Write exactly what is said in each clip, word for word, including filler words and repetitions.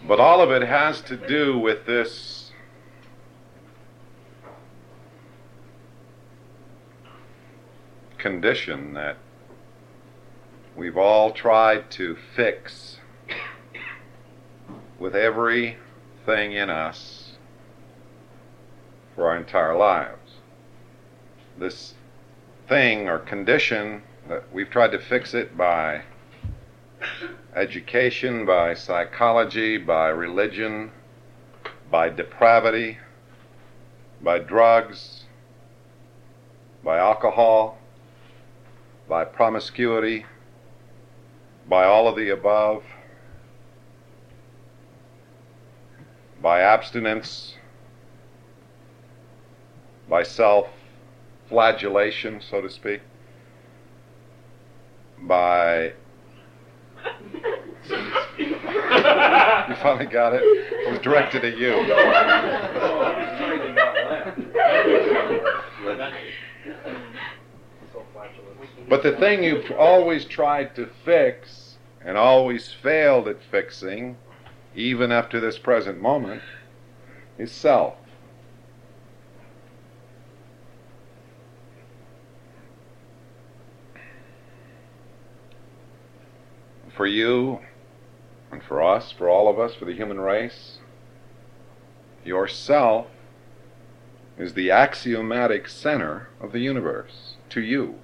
But all of it has to do with this condition that we've all tried to fix with everything in us for our entire lives. This thing or condition that we've tried to fix it by education, by psychology, by religion, by depravity, by drugs, by alcohol, by promiscuity, by all of the above, by abstinence, by self-flagellation, so to speak, by... You finally got it? It was directed at you. But the thing you've always tried to fix and always failed at fixing, even up to this present moment, is self. For you, and for us, for all of us, for the human race, yourself is the axiomatic center of the universe, to you.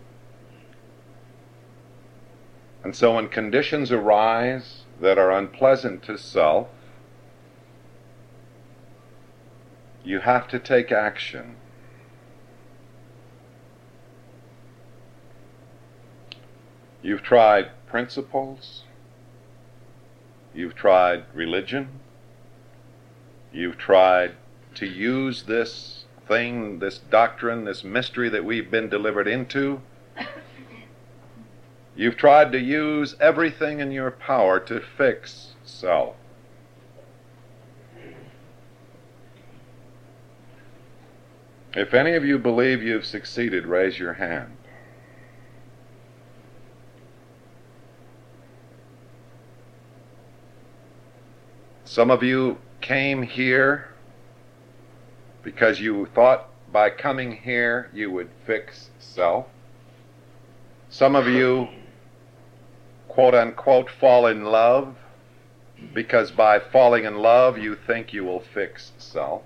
And so when conditions arise that are unpleasant to self, you have to take action. You've tried principles, you've tried religion, you've tried to use this thing, this doctrine, this mystery that we've been delivered into. You've tried to use everything in your power to fix self. If any of you believe you've succeeded, raise your hand. Some of you came here because you thought by coming here you would fix self. Some of you, quote unquote, fall in love because by falling in love you think you will fix self.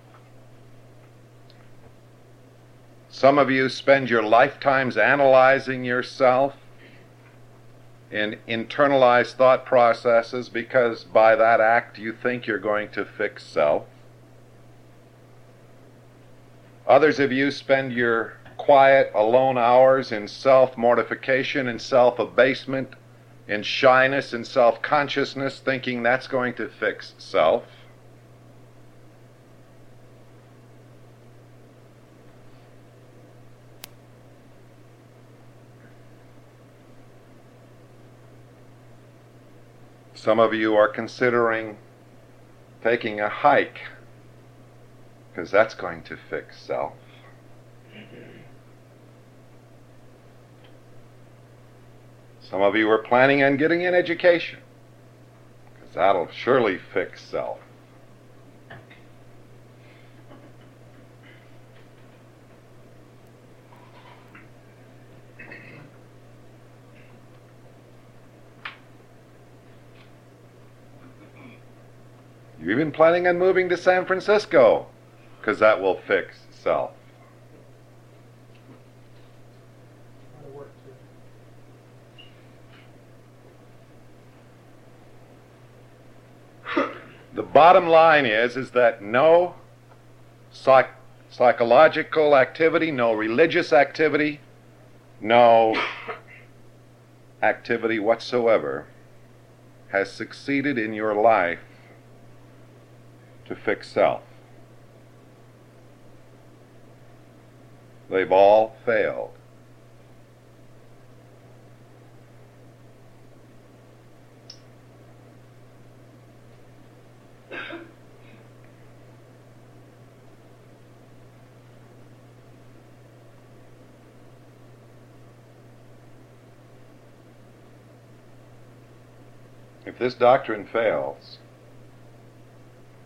Some of you spend your lifetimes analyzing yourself in internalized thought processes because by that act you think you're going to fix self. Others of you spend your quiet, alone hours in self-mortification and self-abasement, in shyness and self-consciousness, thinking that's going to fix self. Some of you are considering taking a hike because that's going to fix self. Some of you are planning on getting an education because that'll surely fix self. You're even planning on moving to San Francisco because that will fix self. The bottom line is, is that no psych- psychological activity, no religious activity, no activity whatsoever has succeeded in your life to fix self. They've all failed. If this doctrine fails,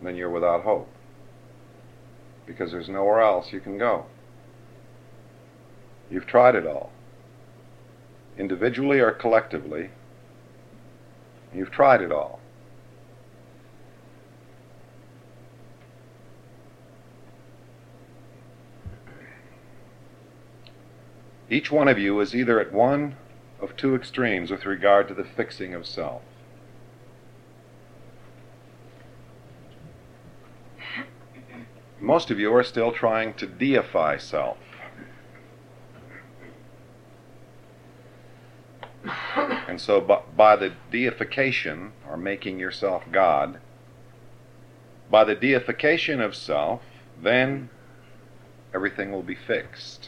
then you're without hope, because there's nowhere else you can go. You've tried it all, individually or collectively. You've tried it all. Each one of you is either at one of two extremes with regard to the fixing of self. Most of you are still trying to deify self. And so by, by the deification, or making yourself God, by the deification of self, then everything will be fixed.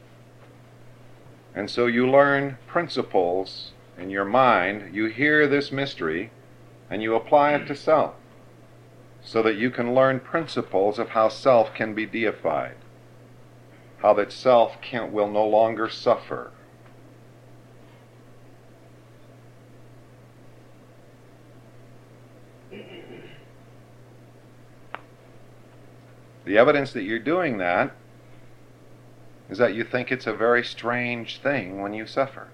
And so you learn principles in your mind, you hear this mystery, and you apply it to self, so that you can learn principles of how self can be deified, how that self can, will no longer suffer. The evidence that you're doing that is that you think it's a very strange thing when you suffer.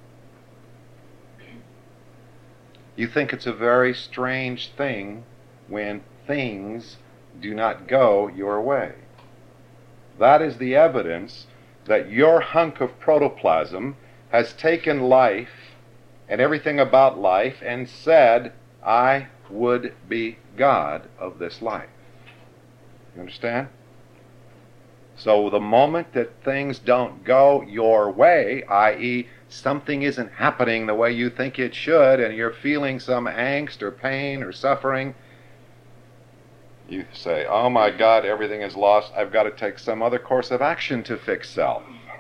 You think it's a very strange thing when things do not go your way. That is the evidence that your hunk of protoplasm has taken life and everything about life and said, I would be God of this life. You understand? So the moment that things don't go your way, that is something isn't happening the way you think it should, and you're feeling some angst or pain or suffering, you say, oh my God, everything is lost. I've got to take some other course of action to fix self.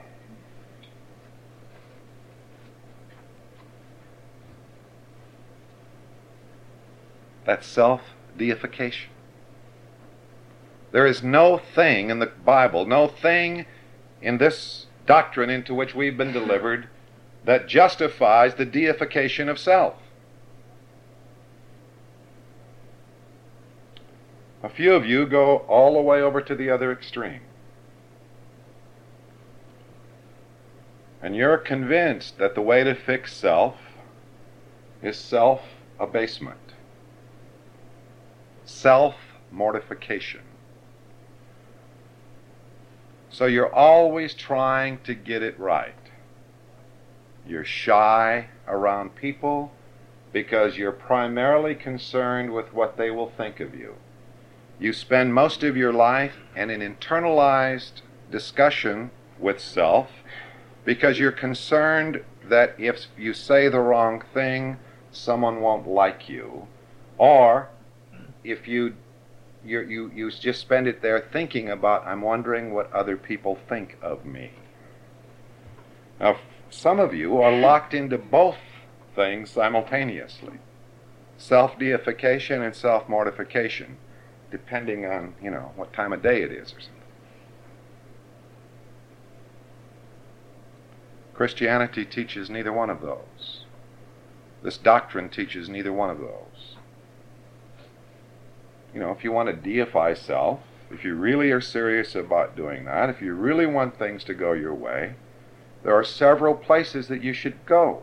That's self-deification. There is no thing in the Bible, no thing in this doctrine into which we've been delivered that justifies the deification of self. A few of you go all the way over to the other extreme. And you're convinced that the way to fix self is self-abasement, self-mortification. So you're always trying to get it right. You're shy around people because you're primarily concerned with what they will think of you. You spend most of your life in an internalized discussion with self because you're concerned that if you say the wrong thing, someone won't like you. Or if you You, you, you just spend it there thinking about, I'm wondering what other people think of me. Now, some of you are locked into both things simultaneously. Self-deification and self-mortification, depending on, you know, what time of day it is or something. Christianity teaches neither one of those. This doctrine teaches neither one of those. You know, if you want to deify self, if you really are serious about doing that, if you really want things to go your way, there are several places that you should go.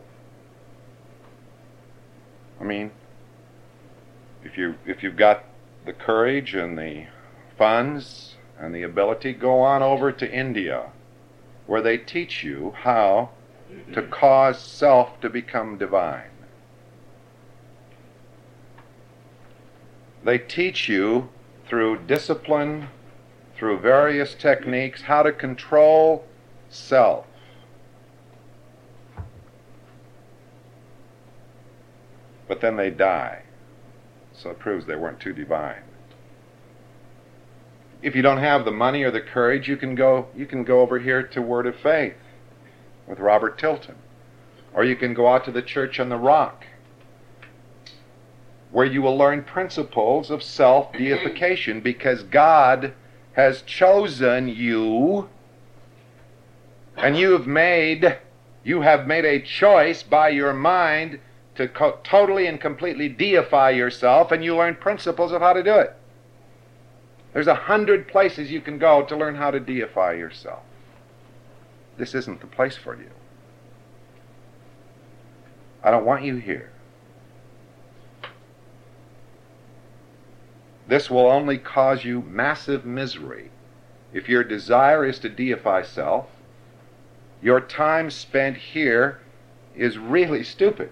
I mean, if you if you've got the courage and the funds and the ability, go on over to India, where they teach you how to cause self to become divine. They teach you through discipline, through various techniques, how to control self. But then they die. So it proves they weren't too divine. If you don't have the money or the courage, you can go you can go over here to Word of Faith with Robert Tilton. Or you can go out to the Church on the Rock, where you will learn principles of self-deification, because God has chosen you, and you have made you have made a choice by your mind to co- totally and completely deify yourself, and you learn principles of how to do it. There's a hundred places you can go to learn how to deify yourself. This isn't the place for you. I don't want you here. This will only cause you massive misery. If your desire is to deify self, your time spent here is really stupid.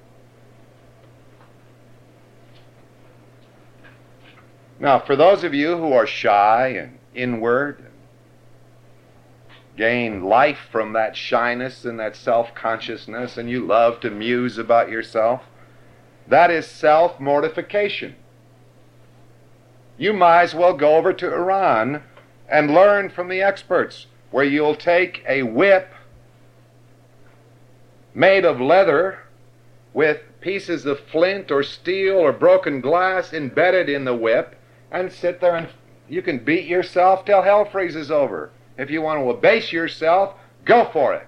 Now, for those of you who are shy and inward, and gain life from that shyness and that self-consciousness, and you love to muse about yourself, that is self-mortification. You might as well go over to Iran and learn from the experts, where you'll take a whip made of leather with pieces of flint or steel or broken glass embedded in the whip, and sit there and you can beat yourself till hell freezes over. If you want to abase yourself, go for it.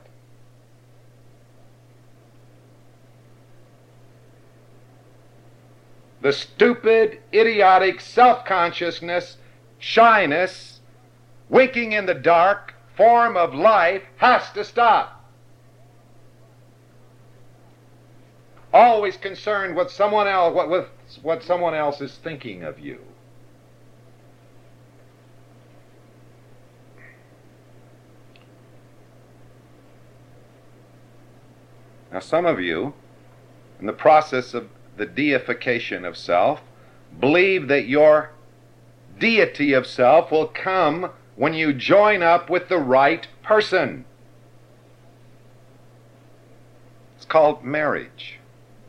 The stupid, idiotic self-consciousness, shyness, winking in the dark form of life has to stop. Always concerned with someone else, what, with what someone else is thinking of you. Now, some of you, in the process of the deification of self, believe that your deity of self will come when you join up with the right person. It's called marriage.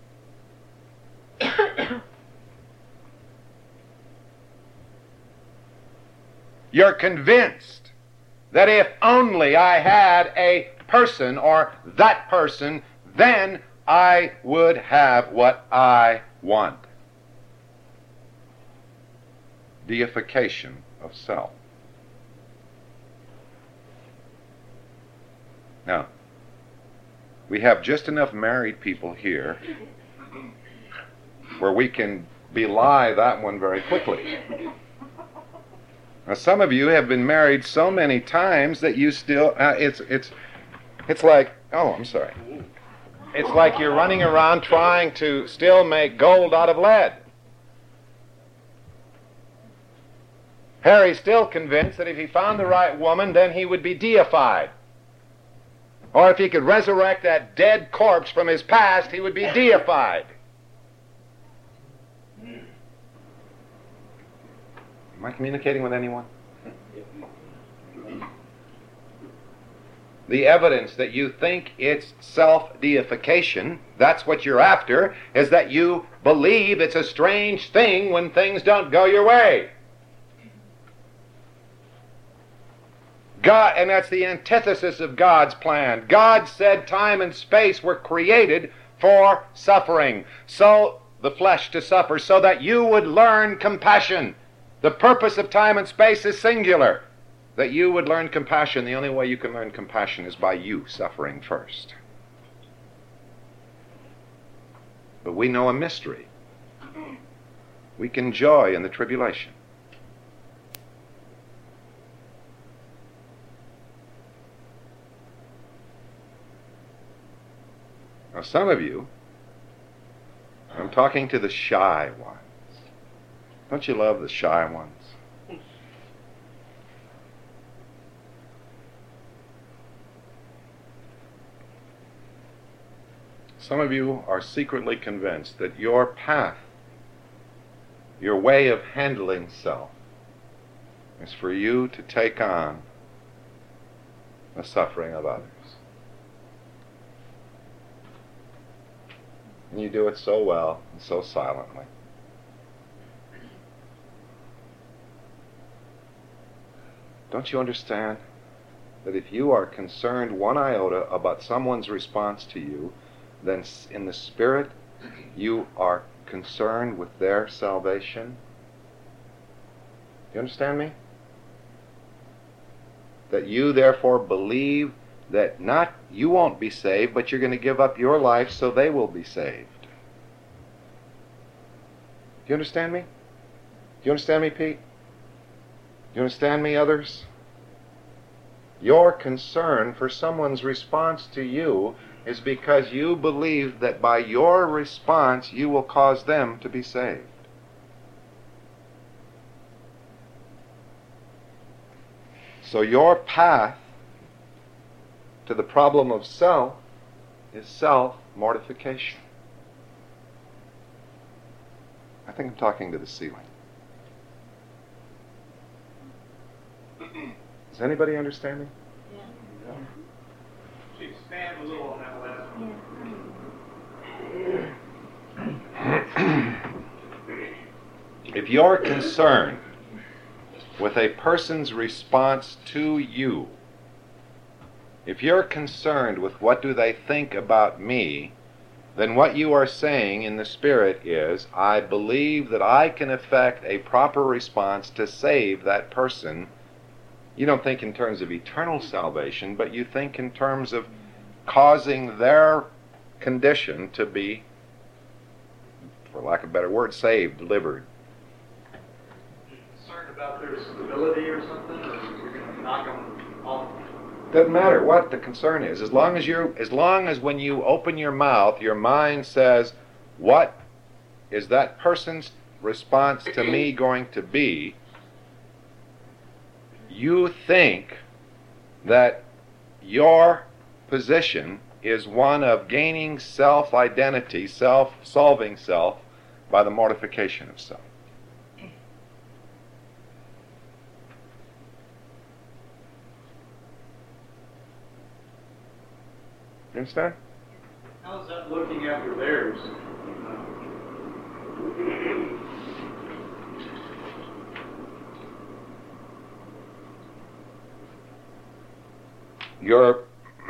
You're convinced that if only I had a person or that person, then I would have what I want. Deification of self. Now, we have just enough married people here where we can belie that one very quickly. Now, some of you have been married so many times that you still, uh, it's, it's, it's like, oh, I'm sorry. It's like you're running around trying to still make gold out of lead. Harry's still convinced that if he found the right woman, then he would be deified. Or if he could resurrect that dead corpse from his past, he would be deified. Am I communicating with anyone? The evidence that you think it's self-deification, that's what you're after, is that you believe it's a strange thing when things don't go your way. God, and that's the antithesis of God's plan. God said time and space were created for suffering, so the flesh to suffer, so that you would learn compassion. The purpose of time and space is singular. That you would learn compassion. The only way you can learn compassion is by you suffering first. But we know a mystery. We can joy in the tribulation. Now, some of you, I'm talking to the shy ones. Don't you love the shy ones? Some of you are secretly convinced that your path, your way of handling self, is for you to take on the suffering of others. And you do it so well and so silently. Don't you understand that if you are concerned one iota about someone's response to you, then in the spirit you are concerned with their salvation? Do you understand me? That you therefore believe that not you won't be saved, but you're going to give up your life so they will be saved. Do you understand me? Do you understand me, Pete? You understand me, others? Your concern for someone's response to you is because you believe that by your response you will cause them to be saved. So your path to the problem of self is self-mortification. I think I'm talking to the ceiling. Does anybody understand me? Yeah. She expand a little on that last one. If you're concerned with a person's response to you, if you're concerned with what do they think about me, then what you are saying in the Spirit is, I believe that I can effect a proper response to save that person. You don't think in terms of eternal salvation, but you think in terms of causing their condition to be, for lack of a better word, saved, delivered. Concerned about their stability or something, or you're going to knock them off? Doesn't matter what the concern is. As long as you, as long as when you open your mouth, your mind says, what is that person's response to me going to be? You think that your position is one of gaining self-identity, self-solving self, by the mortification of self. You understand? How's that looking after theirs? You're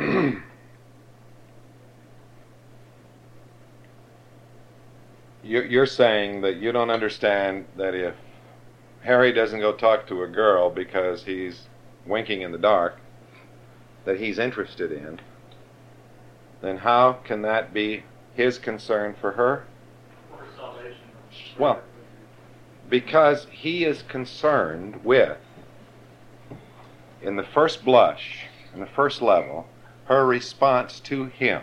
you're saying that you don't understand that if Harry doesn't go talk to a girl because he's winking in the dark that he's interested in, then how can that be his concern for her? For salvation. Well, because he is concerned with, in the first blush, in the first level, her response to him.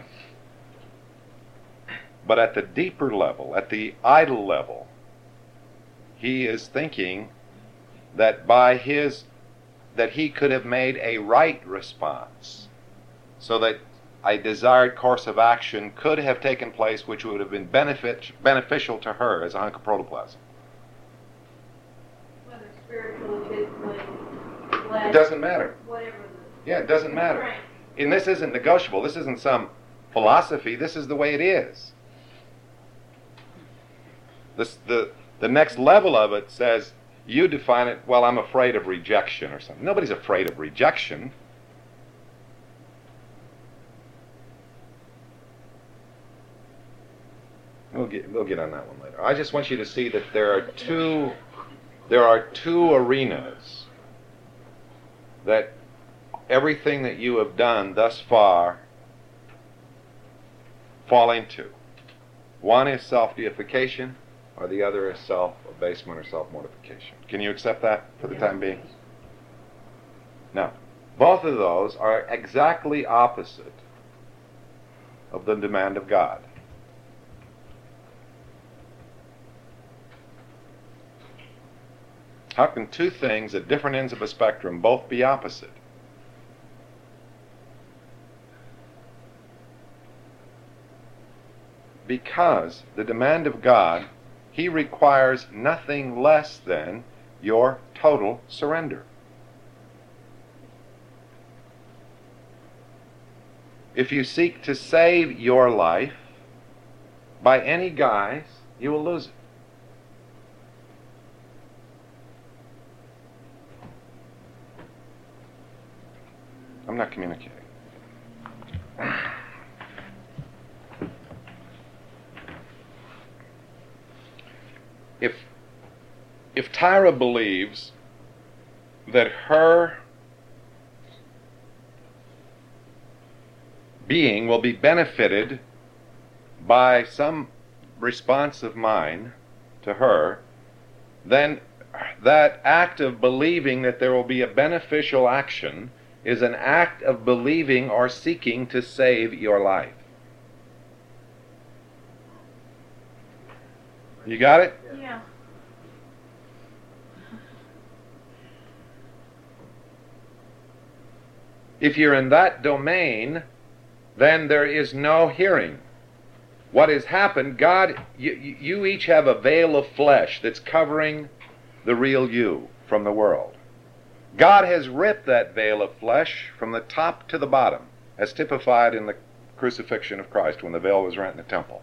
But at the deeper level, at the idol level, he is thinking that by his, that he could have made a right response, so that a desired course of action could have taken place which would have been benefit, beneficial to her as a hunk of protoplasm. Whether spiritual, physically, flesh, It doesn't matter. whatever. Yeah, it doesn't matter. Right. And this isn't negotiable. This isn't some philosophy. This is the way it is. This, the, the next level of it says, you define it, well, I'm afraid of rejection or something. Nobody's afraid of rejection. We'll get, we'll get on that one later. I just want you to see that there are two, there are two arenas that everything that you have done thus far fall into. One is self-deification, or the other is self-abasement or self-mortification. Can you accept that for the time being? Now, both of those are exactly opposite of the demand of God. How can two things at different ends of a spectrum both be opposite? Because the demand of God, He requires nothing less than your total surrender. If you seek to save your life by any guise, you will lose it. I'm not communicating. If, if Tyra believes that her being will be benefited by some response of mine to her, then that act of believing that there will be a beneficial action is an act of believing or seeking to save your life. You got it? Yeah. If you're in that domain, then there is no hearing. What has happened, God, you, you each have a veil of flesh that's covering the real you from the world. God has ripped that veil of flesh from the top to the bottom, as typified in the crucifixion of Christ when the veil was rent in the temple.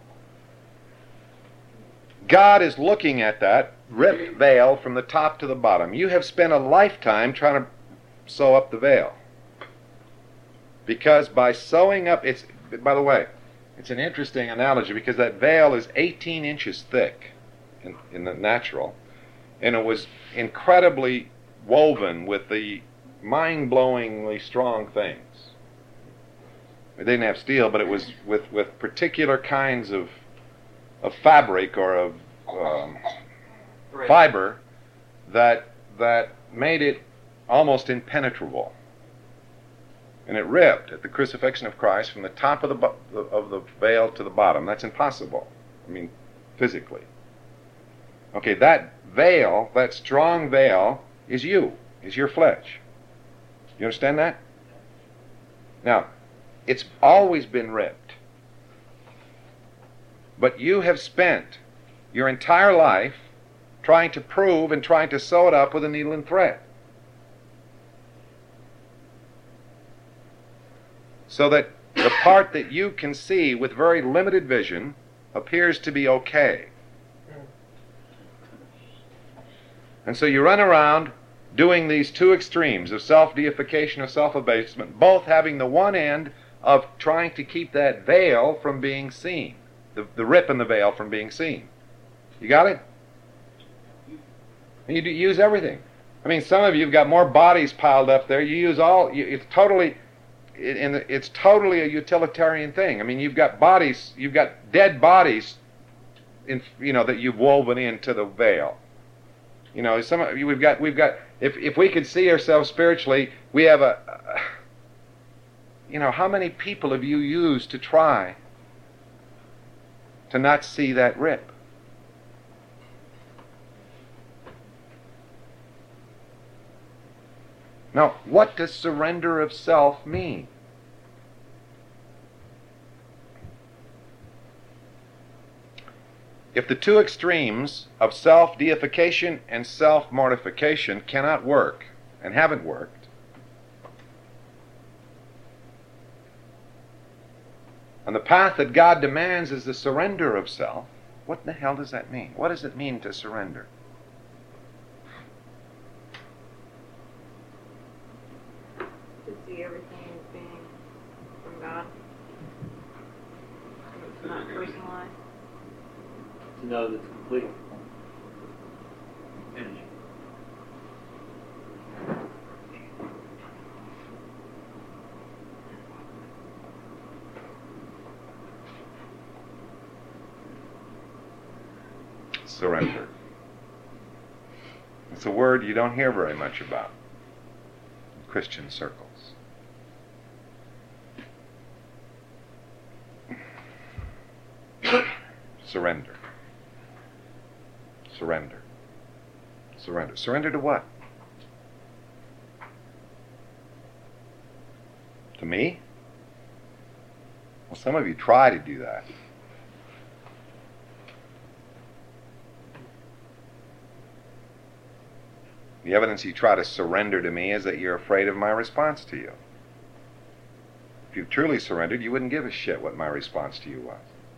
God is looking at that ripped veil from the top to the bottom. You have spent a lifetime trying to sew up the veil. Because by sewing up, it's, by the way, it's an interesting analogy because that veil is eighteen inches thick in, in the natural, and it was incredibly woven with the mind-blowingly strong things. It didn't have steel, but it was with, with particular kinds of of fabric or of um, fiber that that made it almost impenetrable. And it ripped at the crucifixion of Christ from the top of the bu- of the veil to the bottom. That's impossible. I mean, physically. Okay, that veil, that strong veil, is you, is your flesh. You understand that? Now, it's always been ripped. But you have spent your entire life trying to prove and trying to sew it up with a needle and thread. So that the part that you can see with very limited vision appears to be okay. And so you run around doing these two extremes of self-deification or self-abasement, both having the one end of trying to keep that veil from being seen. The, the rip in the veil from being seen. You got it? And you do use everything. I mean, some of you have got more bodies piled up there. You use all. You, it's totally, it, and it's totally a utilitarian thing. I mean, you've got bodies. You've got dead bodies, in you know that you've woven into the veil. You know, some of you we've got we've got. If if we could see ourselves spiritually, we have a. a you know, how many people have you used to try to not see that rip? Now, what does surrender of self mean? If the two extremes of self-deification and self-mortification cannot work, and haven't worked, and the path that God demands is the surrender of self, what the hell does that mean? What does it mean to surrender? To see everything as being from God. It's not personalized. To know that it's complete. Finished. Surrender. It's a word you don't hear very much about in Christian circles. Surrender. Surrender. Surrender. Surrender to what? To me? Well, some of you try to do that. The evidence you try to surrender to me is that you're afraid of my response to you. If you truly surrendered, you wouldn't give a shit what my response to you was.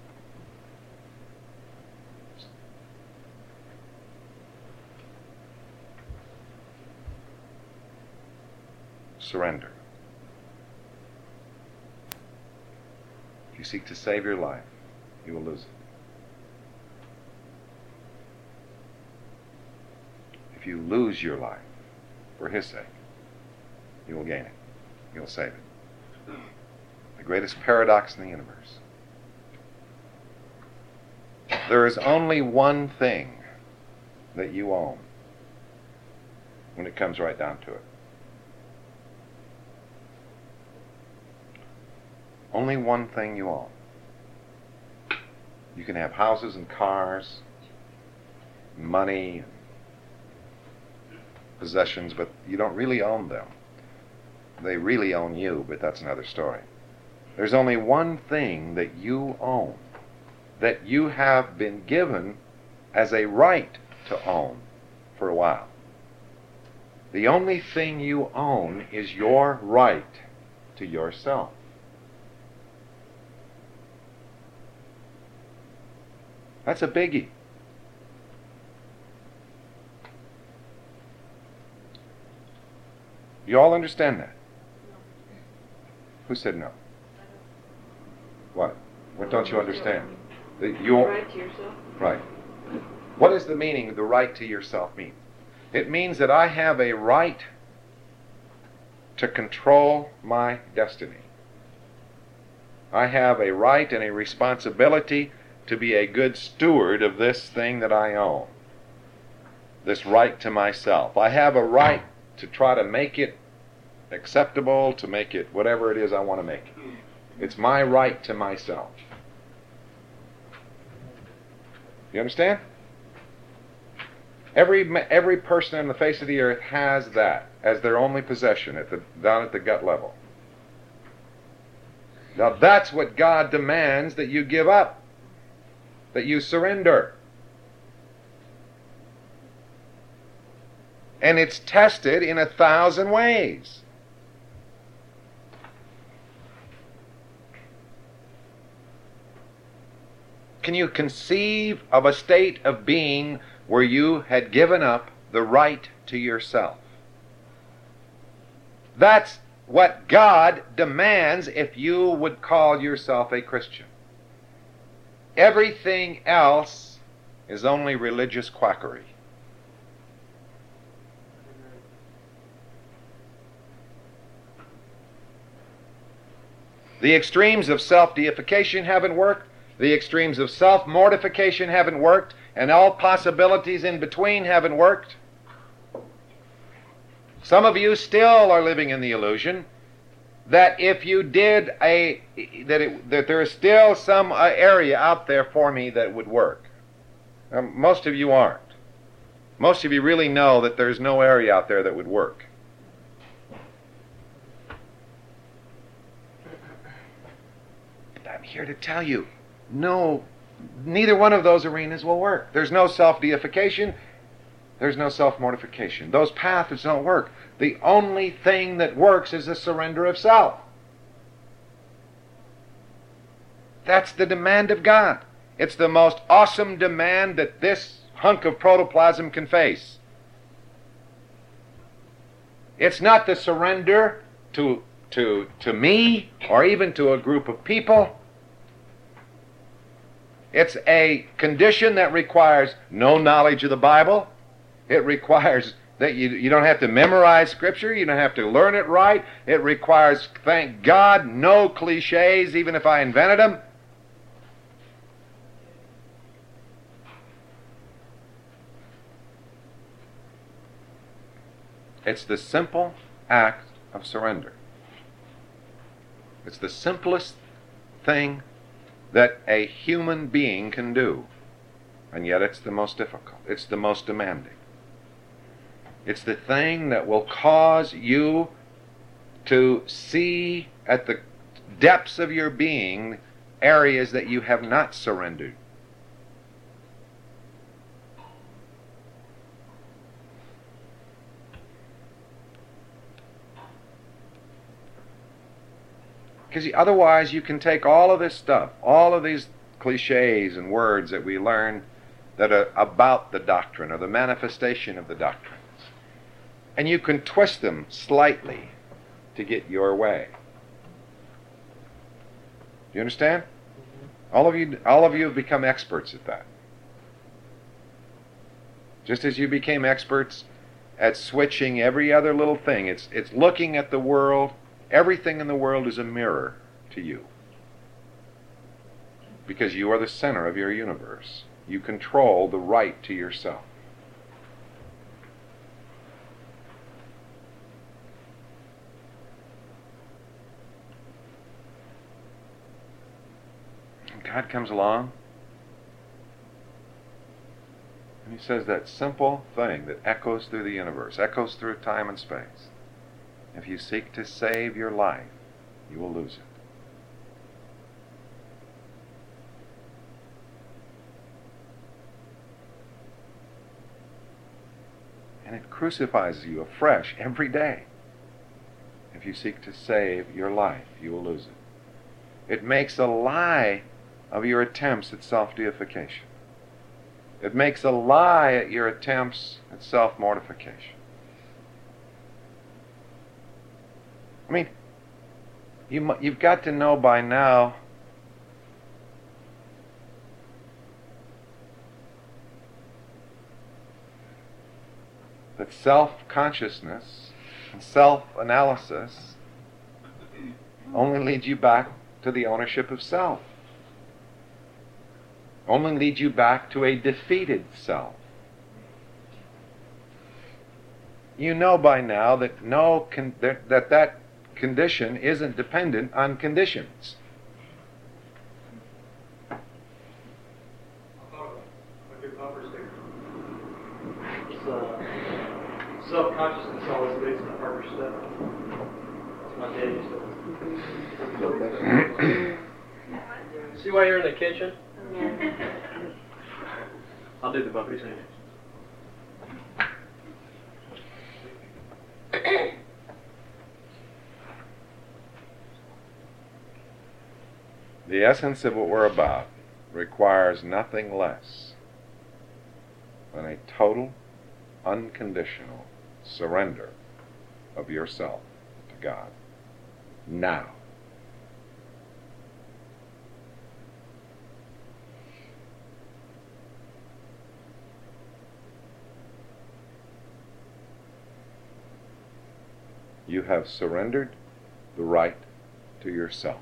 Surrender. If you seek to save your life, you will lose it. If you lose your life for His sake, you will gain it. You will save it. The greatest paradox in the universe. There is only one thing that you own. when it comes right down to it. Only one thing you own. You can have houses and cars, money, possessions, but you don't really own them. They really own you, but that's another story. There's only one thing that you own, that you have been given as a right to own for a while. The only thing you own is your right to yourself. That's a biggie. You all understand that? Who said no? What? What don't you understand? The, you, Right to yourself. right. What does the meaning of the right to yourself mean? It means that I have a right to control my destiny. I have a right and a responsibility to be a good steward of this thing that I own. This right to myself. I have a right to try to make it acceptable, to make it whatever it is I want to make it. It's my right to myself. You understand? Every every person on the face of the earth has that as their only possession at the down at the gut level. Now that's what God demands that you give up, that you surrender. And it's tested in a thousand ways. Can you conceive of a state of being where you had given up the right to yourself? That's what God demands if you would call yourself a Christian. Everything else is only religious quackery. The extremes of self-deification haven't worked. The extremes of self-mortification haven't worked. And all possibilities in between haven't worked. Some of you still are living in the illusion that if you did a, that, it, that there is still some uh, area out there for me that would work. Um, most of you aren't. Most of you really know that there's no area out there that would work. I'm here to tell you, no, neither one of those arenas will work. There's no self-deification. There's no self-mortification. Those paths don't work. The only thing that works is the surrender of self. That's the demand of God. It's the most awesome demand that this hunk of protoplasm can face. It's not the surrender to, to, to me or even to a group of people. It's a condition that requires no knowledge of the Bible. It requires that you, you don't have to memorize Scripture. You don't have to learn it right. It requires, thank God, no cliches, even if I invented them. It's the simple act of surrender. It's the simplest thing that a human being can do. And yet it's the most difficult. It's the most demanding. It's the thing that will cause you to see at the depths of your being areas that you have not surrendered. Because otherwise you can take all of this stuff, all of these cliches and words that we learn that are about the doctrine or the manifestation of the doctrines, and you can twist them slightly to get your way. Do you understand? All of you, all of you have become experts at that. Just as you became experts at switching every other little thing. It's, it's looking at the world. Everything in the world is a mirror to you. Because you are the center of your universe. You control the right to yourself. God comes along and he says that simple thing that echoes through the universe, echoes through time and space. If you seek to save your life, you will lose it. And it crucifies you afresh every day. If you seek to save your life, you will lose it. It makes a lie of your attempts at self-deification. It makes a lie at your attempts at self-mortification. I mean, you, mu- you've got to know by now that self-consciousness and self-analysis only lead you back to the ownership of self. Only lead you back to a defeated self. You know by now that no con- that, that that condition isn't dependent on conditions. I thought of a good bumper sticker. It's, uh, self-consciousness always leads to the harder step. That's my daddy stuff. See why you're in the kitchen? I'll do the bumper sticker. The essence of what we're about requires nothing less than a total, unconditional surrender of yourself to God. Now. You have surrendered the right to yourself.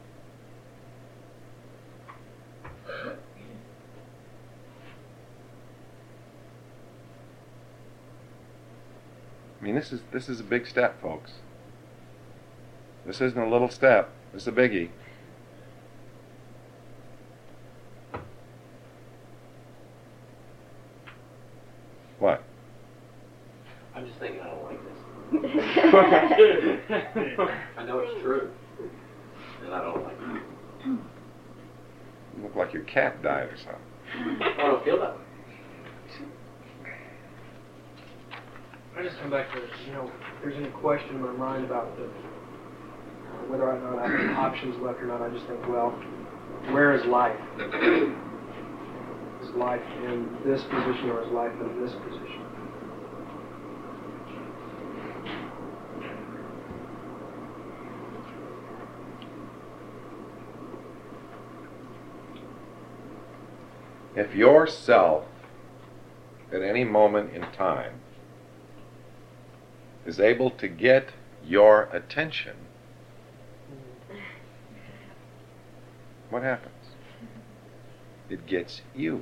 I mean, this is this is a big step, folks. This isn't a little step. This is a biggie. What? I'm just thinking I don't like this. I know it's true. And I don't like it. You look like your cat died or something. I don't feel that way. I just come back to, you know, if there's any question in my mind about the, whether or not I have options left or not, I just think, well, where is life? Is life in this position or is life in this position? If yourself, at any moment in time, is able to get your attention, what happens? It gets you.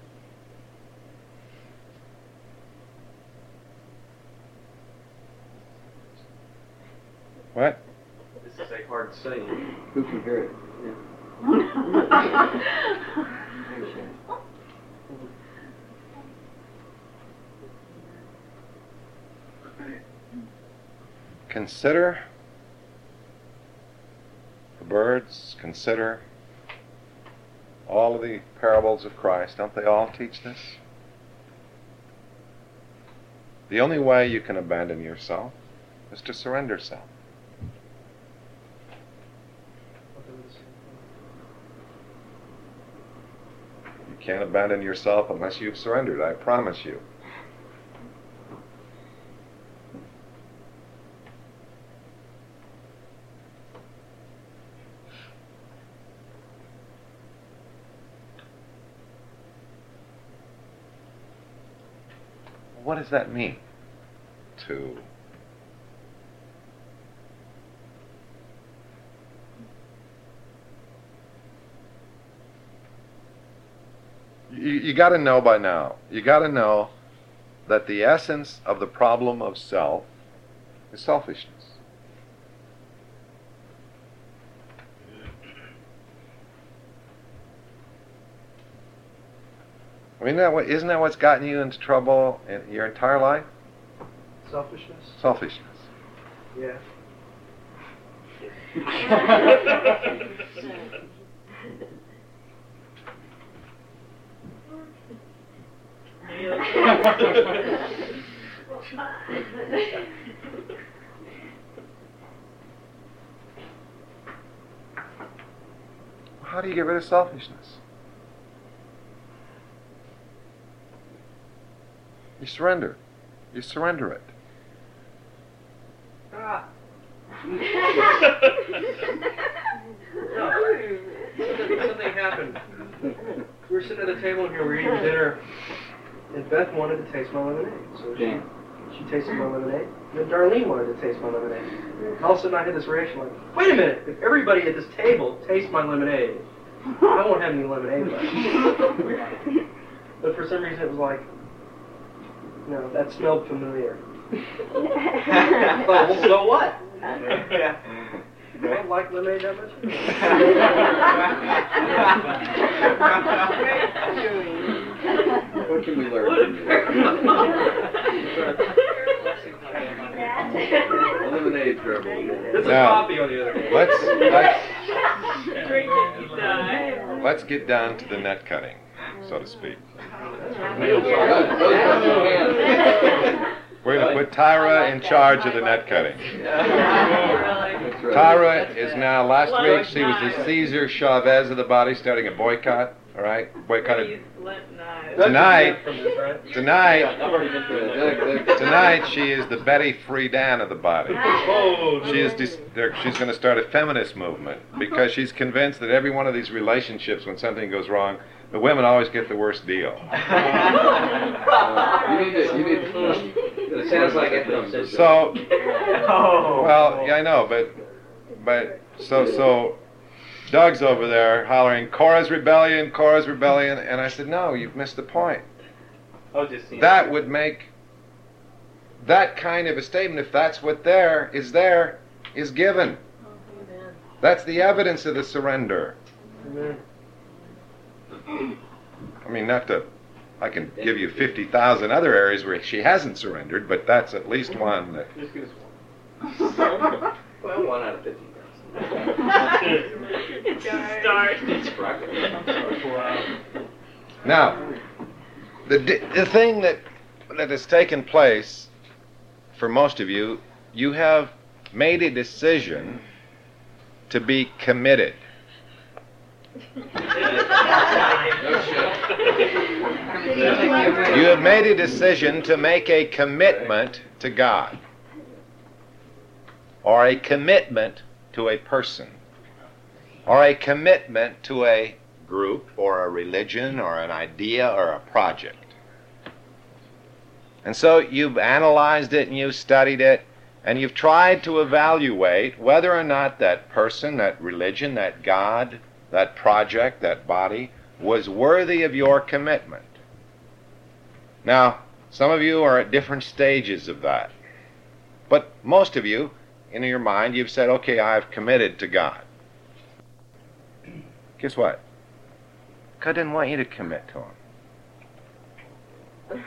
What? This is a hard saying. Who can hear it? Consider the birds, consider all of the parables of Christ. Don't they all teach this? The only way you can abandon yourself is to surrender self. You can't abandon yourself unless you've surrendered, I promise you. What does that mean? To you, you got to know by now. You got to know that the essence of the problem of self is selfishness. I mean, that what, isn't that what's gotten you into trouble in your entire life? Selfishness? Selfishness. Yeah. How do you get rid of selfishness? You surrender. You surrender it. Ah. No. Something happened. We were sitting at the table here, we were eating dinner, and Beth wanted to taste my lemonade. So she, she tasted my lemonade, and then Darlene wanted to taste my lemonade. And all of a sudden I had this reaction like, wait a minute, if everybody at this table tastes my lemonade, I won't have any lemonade left. But for some reason it was like, no, that smelled familiar. I thought, well, so what? You don't like lemonade that much? What can we learn? Lemonade trouble. It's a Now, coffee on the other hand. Let's let's Drink it, you die. let's get down to the net cutting, so to speak. We're going to put Tyra in charge of the net cutting. Tyra is now, last week she was the Cesar Chavez of the body, starting a boycott, all right? Boycotted. Tonight, tonight, tonight she is the Betty Friedan of the body. She is. Dis- she's going to start a feminist movement because she's convinced that every one of these relationships, when something goes wrong, the women always get the worst deal. Uh, you need to, you need to, it sounds like it. So, well, yeah, I know, but, but, so, so, Doug's over there hollering, Cora's rebellion, Cora's rebellion, and I said, no, you've missed the point. That would make, that kind of a statement, if that's what there is there, is given. That's the evidence of the surrender. Amen. I mean, not to, I can give you fifty thousand other areas where she hasn't surrendered, but that's at least one that... Just give us one. Well, one out of fifty thousand. It's a start. It's practical. Now, the di- the thing that that has taken place for most of you, you have made a decision to be committed. You have made a decision to make a commitment to God, or a commitment to a person, or a commitment to a group, or a religion, or an idea, or a project. And so you've analyzed it and you've studied it, and you've tried to evaluate whether or not that person, that religion, that God, that project, that body, was worthy of your commitment. Now, some of you are at different stages of that. But most of you, in your mind, you've said, okay, I've committed to God. Guess what? God didn't want you to commit to Him.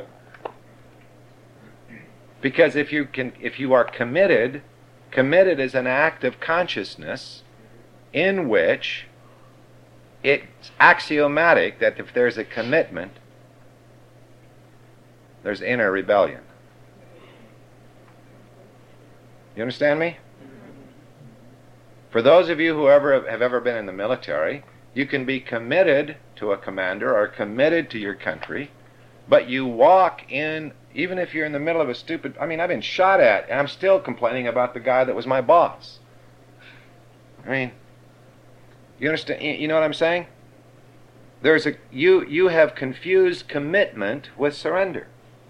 Because if you can, if you are committed, committed is an act of consciousness in which it's axiomatic that if there's a commitment, there's inner rebellion. You understand me? For those of you who ever have ever been in the military, you can be committed to a commander or committed to your country, but you walk in, even if you're in the middle of a stupid, I mean, I've been shot at, and I'm still complaining about the guy that was my boss. I mean, you understand, you know what I'm saying? There's a, you, you have confused commitment with surrender.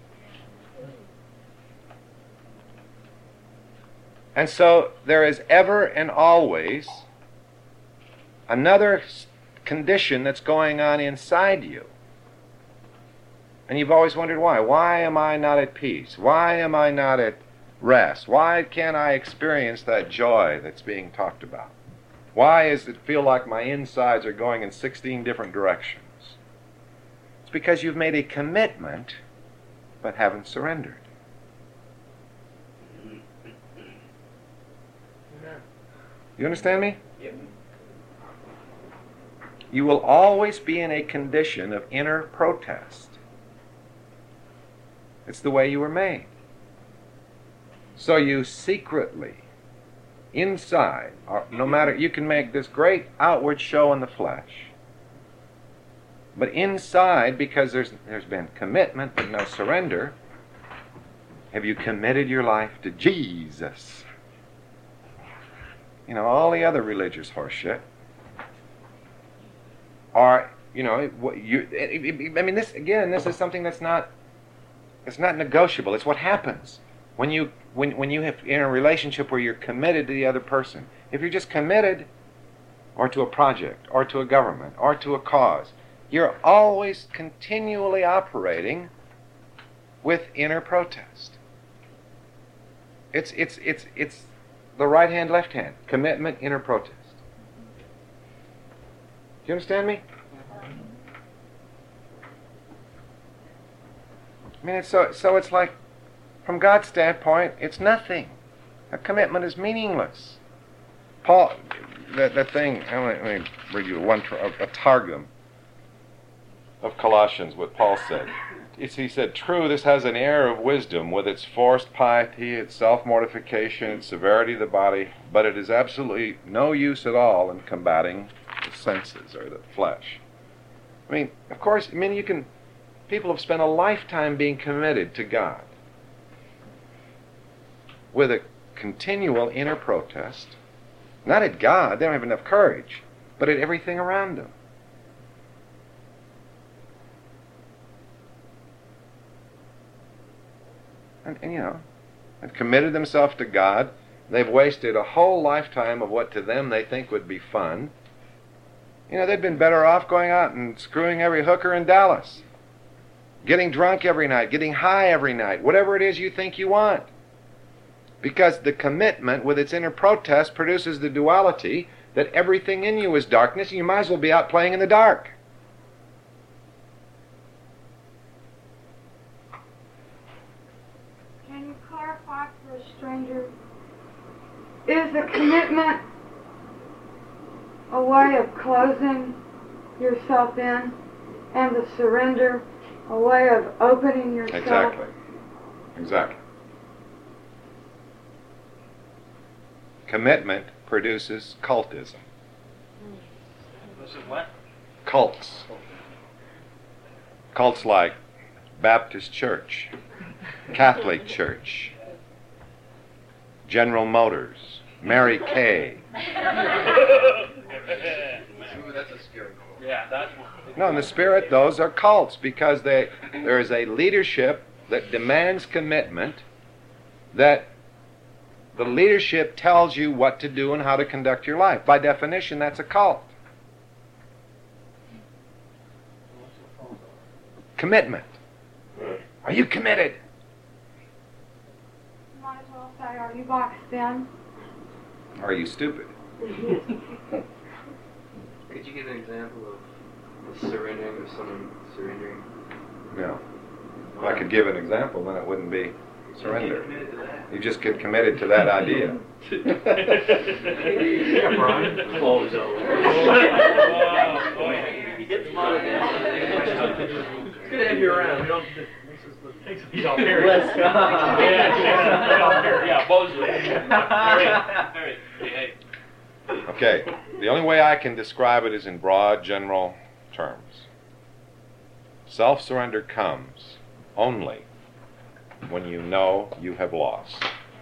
And so there is ever and always another condition that's going on inside you. And you've always wondered why. Why am I not at peace? Why am I not at rest? Why can't I experience that joy that's being talked about? Why does it feel like my insides are going in sixteen different directions? It's because you've made a commitment but haven't surrendered. You understand me? Yep. You will always be in a condition of inner protest. It's the way you were made. So you secretly, inside, are, no matter, you can make this great outward show in the flesh, but inside, because there's there's been commitment but no surrender, have you committed your life to Jesus? You know, all the other religious horseshit are, you know, what you. I mean, this again. This is something that's not. It's not negotiable. It's what happens when you when when you have in a relationship where you're committed to the other person. If you're just committed, or to a project, or to a government, or to a cause, you're always continually operating with inner protest. It's it's it's it's the right hand, left hand. Commitment, inner protest. Do you understand me? I mean, it's so so it's like, from God's standpoint, it's nothing. A commitment is meaningless. Paul, that that thing. Let me, let me read you one a, a targum of Colossians. What Paul said. It's, he said, "True, this has an air of wisdom, with its forced piety, its self-mortification, its severity of the body, but it is absolutely no use at all in combating the senses or the flesh." I mean, of course, I mean, you can. People have spent a lifetime being committed to God, with a continual inner protest, not at God, they don't have enough courage, but at everything around them. And, and you know, they've committed themselves to God. They've wasted a whole lifetime of what to them they think would be fun. You know, they'd been better off going out and screwing every hooker in Dallas, getting drunk every night, getting high every night, whatever it is you think you want. Because the commitment with its inner protest produces the duality that everything in you is darkness, and you might as well be out playing in the dark. Can you clarify for a stranger? Is the commitment a way of closing yourself in, and the surrender a way of opening yourself? Exactly. Exactly. Commitment produces cultism. Was it what? Cults. Cults like Baptist Church, Catholic Church, General Motors, Mary Kay. Ooh, that's a scary call. Yeah, that's. No, in the spirit, those are cults, because they, there is a leadership that demands commitment, that the leadership tells you what to do and how to conduct your life. By definition, that's a cult. Commitment. Are you committed? Might as well say, are you boxed in? Are you stupid? Could you give an example of the surrendering of someone surrendering? No. If I could give an example, then it wouldn't be surrender. You just get committed to that idea. Yeah, Brian. Close over. It's good to have you around. We don't. This is the things he's all here. Let's go. Yeah, yeah, all here. Yeah, Mosley. Very, very. Okay. The only way I can describe it is in broad, general terms. Self-surrender comes only when you know you have lost.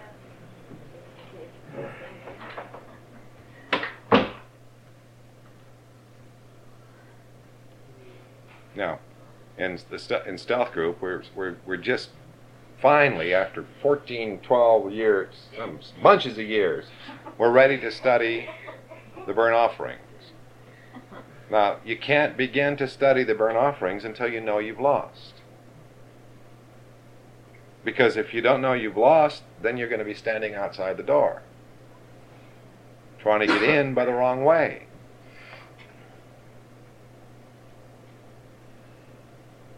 Now, in the st- in Stealth Group, we're, we're, we're just finally, after fourteen, twelve years, um, bunches of years, we're ready to study the burnt offerings. Now, you can't begin to study the burnt offerings until you know you've lost. Because if you don't know you've lost, then you're going to be standing outside the door, trying to get in by the wrong way.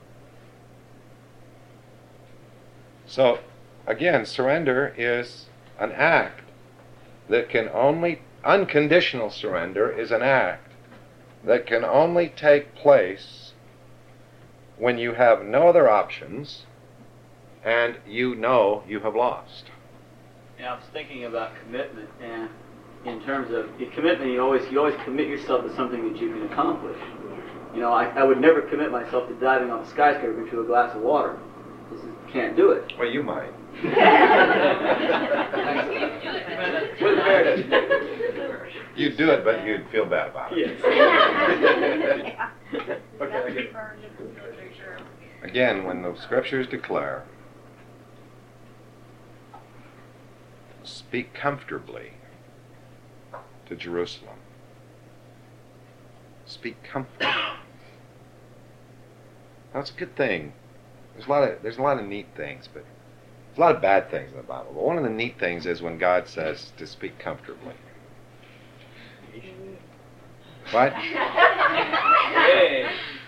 So, again, surrender is an act that can only, unconditional surrender is an act that can only take place when you have no other options and you know you have lost. Yeah, I was thinking about commitment, and in terms of in commitment, you always you always commit yourself to something that you can accomplish. You know, I, I would never commit myself to diving off a skyscraper into a glass of water. This is, can't do it. Well, you might. With fairness. You'd do it, but you'd feel bad about it. Yes. Okay, I get Again, when the scriptures declare, speak comfortably to Jerusalem. Speak comfortably. That's a good thing. There's a lot of there's a lot of neat things, but there's a lot of bad things in the Bible. But one of the neat things is when God says to speak comfortably. What? Hey.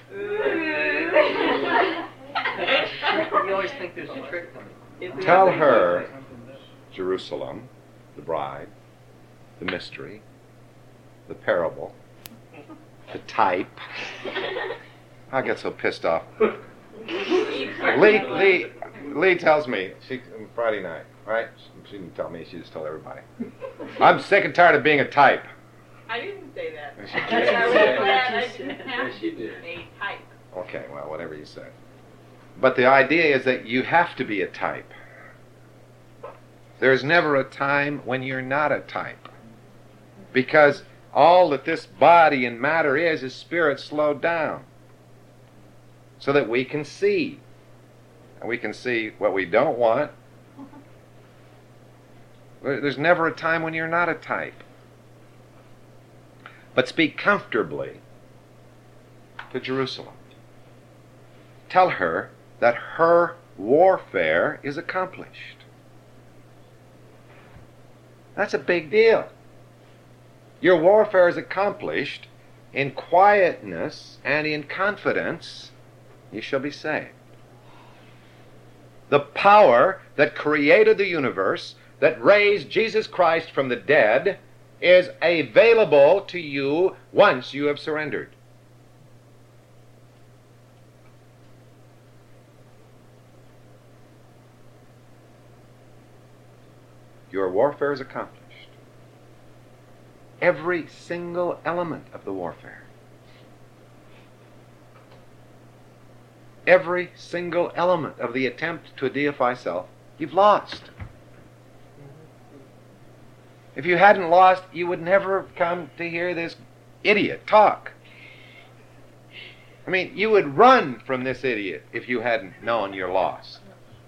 You always think there's a trick coming. Tell her, Jerusalem, the bride, the mystery, the parable, the type. I get so pissed off. Lee, Lee, Lee tells me, she, Friday night, right? She didn't tell me, she just told everybody. I'm sick and tired of being a type. I didn't say that. Yes, you I did. was glad I didn't have Yes, you did. a type. Okay, well, whatever you say. But the idea is that you have to be a type. There's never a time when you're not a type. Because all that this body and matter is, is spirit slowed down. So that we can see. And we can see what we don't want. There's never a time when you're not a type. But speak comfortably to Jerusalem. Tell her that her warfare is accomplished. That's a big deal. Your warfare is accomplished. In quietness and in confidence, you shall be saved. The power that created the universe, that raised Jesus Christ from the dead, is available to you once you have surrendered. Your warfare is accomplished. Every single element of the warfare. Every single element of the attempt to deify self, you've lost. If you hadn't lost, you would never have come to hear this idiot talk. I mean, you would run from this idiot if you hadn't known you're lost.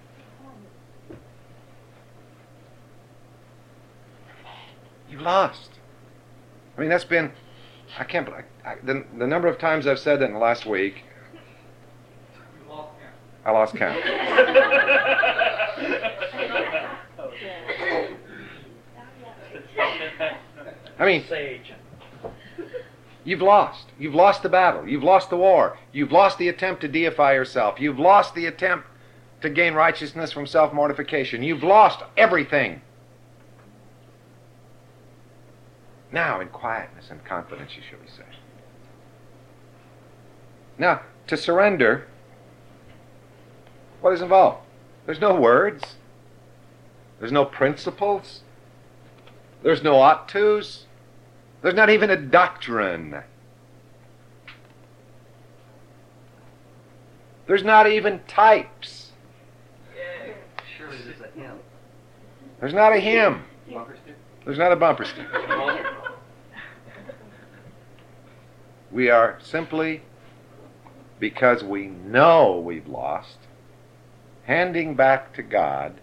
You lost. I mean, that's been, I can't, I, I, the, the number of times I've said that in the last week, You lost count. I lost count. I mean, Sage. you've lost. You've lost the battle. You've lost the war. You've lost the attempt to deify yourself. You've lost the attempt to gain righteousness from self-mortification. You've lost everything. Now, in quietness and confidence, you shall be saved. Now, to surrender, what is involved? There's no words. There's no principles. There's no ought tos. There's not even a doctrine. There's not even types. Surely there's a hymn. There's not a hymn. Bumper sticker? There's not a bumper sticker. We are simply, because we know we've lost, handing back to God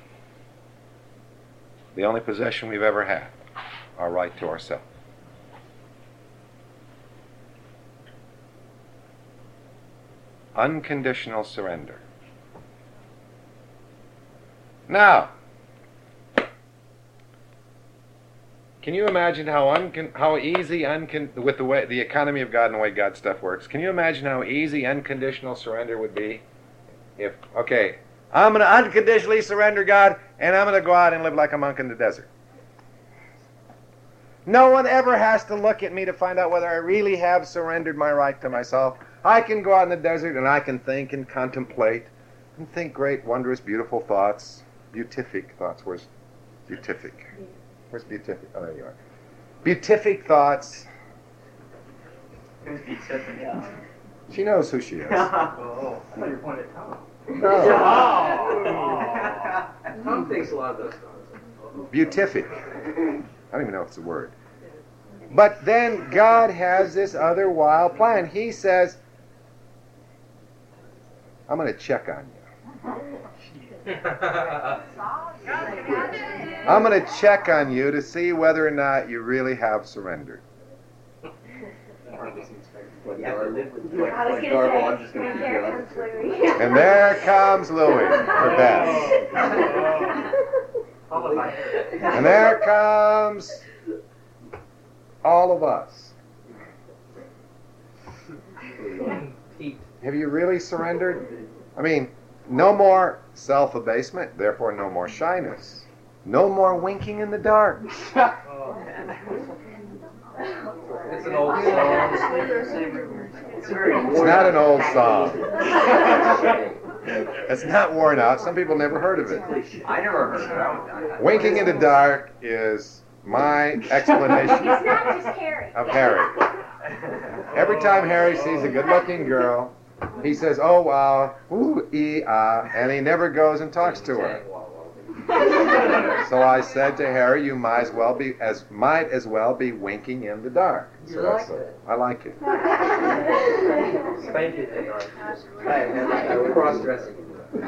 the only possession we've ever had, our right to ourselves. Unconditional surrender. Now, can you imagine how uncon- how easy uncon- with the way the economy of God and the way God stuff works? Can you imagine how easy unconditional surrender would be? If okay, I'm going to unconditionally surrender, God, and I'm going to go out and live like a monk in the desert. No one ever has to look at me to find out whether I really have surrendered my right to myself. I can go out in the desert and I can think and contemplate and think great, wondrous, beautiful thoughts. Beatific thoughts. Where's beatific? Where's beatific? Oh, there you are. Beatific thoughts. She knows who she is. Oh, I thought you were pointing at Tom. No. Tom thinks a lot of those thoughts. Beatific. I don't even know if it's a word. But then God has this other wild plan. He says, I'm going to check on you. I'm going to check on you to see whether or not you really have surrendered. And there comes Louis, the best. And there comes all of us. Have you really surrendered? I mean, no more self-abasement, therefore no more shyness. No more winking in the dark. It's an old song. It's very It's not an old song. It's not worn out. Some people never heard of it. I never heard of it. Winking in the dark is my explanation It's not just Harry. of Harry. Every time Harry sees a good-looking girl, he says, "Oh wow, ooh, ee, ah," and he never goes and talks to her. So I said to Harry, "You might as well be as might as well be winking in the dark." So that's a, I like it. Spank it, Hey, man, I was cross-dressing.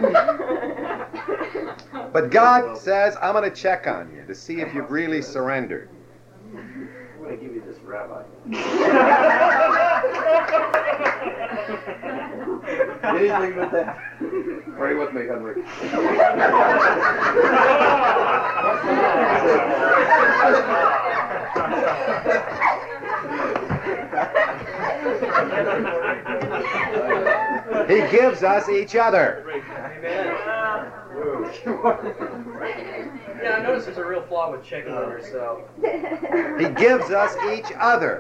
But God says, "I'm going to check on you to see if you've really surrendered." I'm going to give you this rabbi. Anything but that. Pray with me, Henry. He gives us each other. Yeah, I noticed there's a real flaw with checking on yourself. He gives us each other.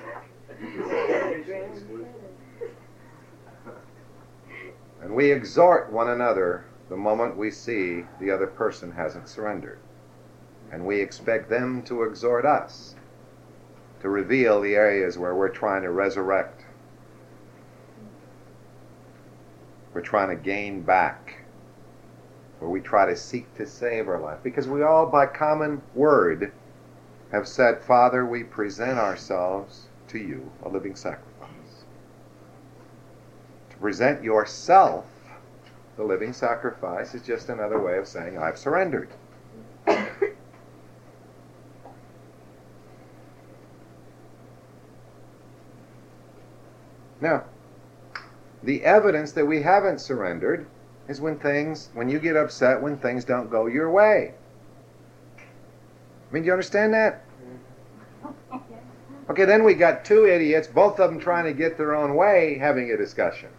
And we exhort one another the moment we see the other person hasn't surrendered. And we expect them to exhort us to reveal the areas where we're trying to resurrect. We're trying to gain back. Where we try to seek to save our life. Because we all, by common word, have said, "Father, we present ourselves to you, a living sacrifice." To present yourself, the living sacrifice, is just another way of saying, "I've surrendered." Now, the evidence that we haven't surrendered is when things, when you get upset when things don't go your way. I mean, do you understand that? Okay, then we got two idiots, both of them trying to get their own way, having a discussion.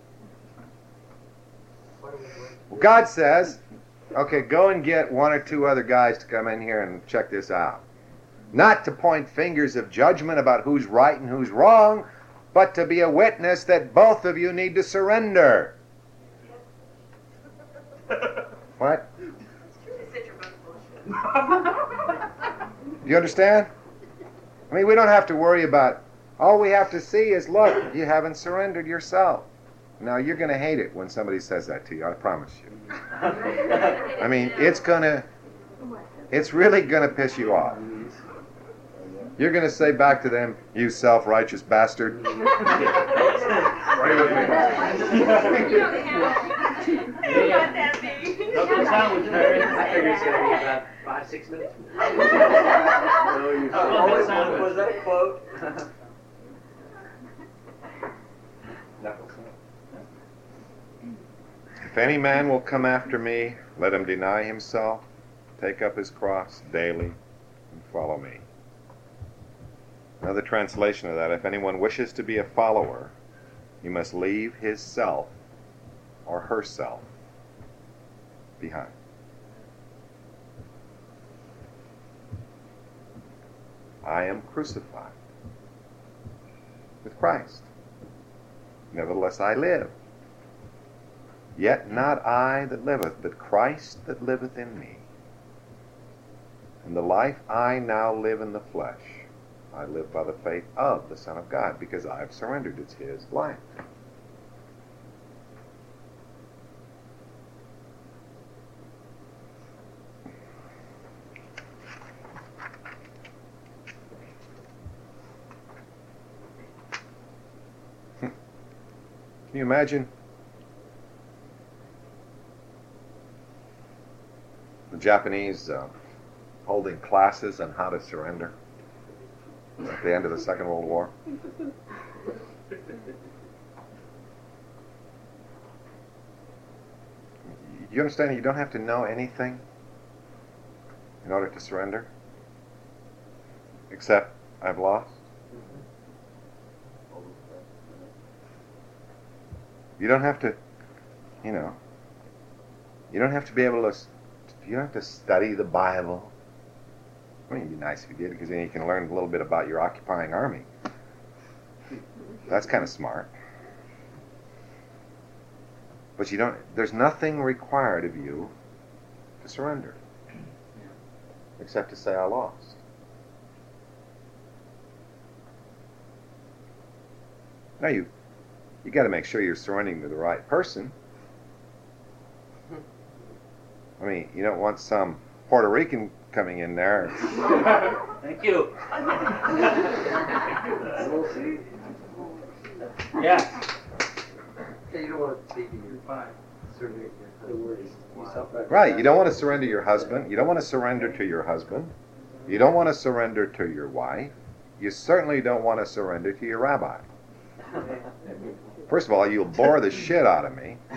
Well, God says, okay, go and get one or two other guys to come in here and check this out. Not to point fingers of judgment about who's right and who's wrong, but to be a witness that both of you need to surrender. What? You understand? I mean, we don't have to worry about, all we have to see is, look, you haven't surrendered yourself. Now, you're going to hate it when somebody says that to you, I promise you. I mean, it's going to, it's really going to piss you off. You're going to say back to them, "You self-righteous bastard." Pray with me. What time was Harry? I figured it's going to be about five, six minutes. No, you Oh, was that, was that a quote? If any man will come after me, let him deny himself, take up his cross daily, and follow me. Another translation of that, if anyone wishes to be a follower, he must leave his self or herself behind. I am crucified with Christ. Nevertheless I live. Yet not I that liveth, but Christ that liveth in me. And the life I now live in the flesh, I live by the faith of the Son of God, because I have surrendered. It's His life. Can you imagine the Japanese uh, holding classes on how to surrender at the end of the Second World War? You understand that you don't have to know anything in order to surrender? Except, I've lost. You don't have to, you know, you don't have to be able to, you don't have to study the Bible. I mean, it'd be nice if you did, because then you can learn a little bit about your occupying army. That's kind of smart. But you don't, there's nothing required of you to surrender, except to say, I lost. Now you, you got to make sure you're surrendering to the right person. I mean, you don't want some Puerto Rican coming in there. Thank you. Yeah. You don't want to speak in your fine. Surrender the words. Right. You don't want to surrender your husband. You don't want to surrender to your husband. You don't want to surrender to your wife. You certainly don't want to surrender to your rabbi. First of all, you'll bore the shit out of me.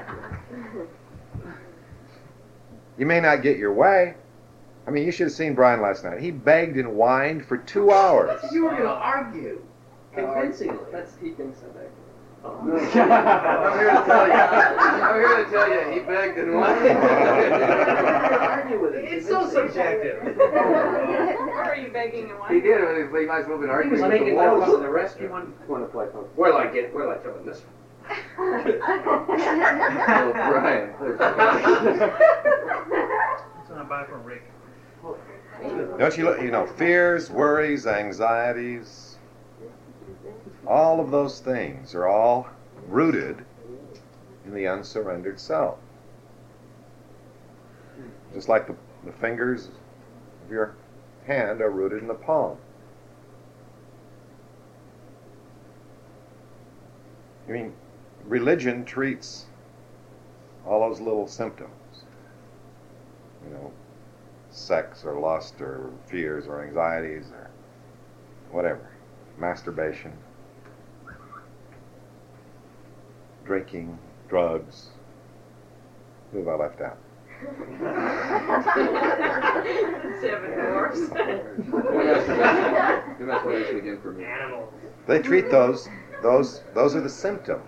You may not get your way. I mean, you should have seen Brian last night. He begged and whined for two hours. You were going to argue convincingly. That's he thinks of that. I'm here to tell you. I'm here to tell you. He begged and whined. Argue with it. It's so subjective. Why are you begging and whining? He did. He, he might as well have been He arguing was with making the that walls. up on the rest. You want, want to play phone. Where do I get? Where do I throw in this one? Oh, Brian. It's on a buy from Rick. Don't you look, you know, fears, worries, anxieties, all of those things are all rooted in the unsurrendered self. Just like the, the fingers of your hand are rooted in the palm. I mean, religion treats all those little symptoms, you know, sex or lust or fears or anxieties or whatever, masturbation, drinking, drugs. Who have I left out? Seven dwarfs. Good masturbation again for me. Animals. They treat those, those, those are the symptoms.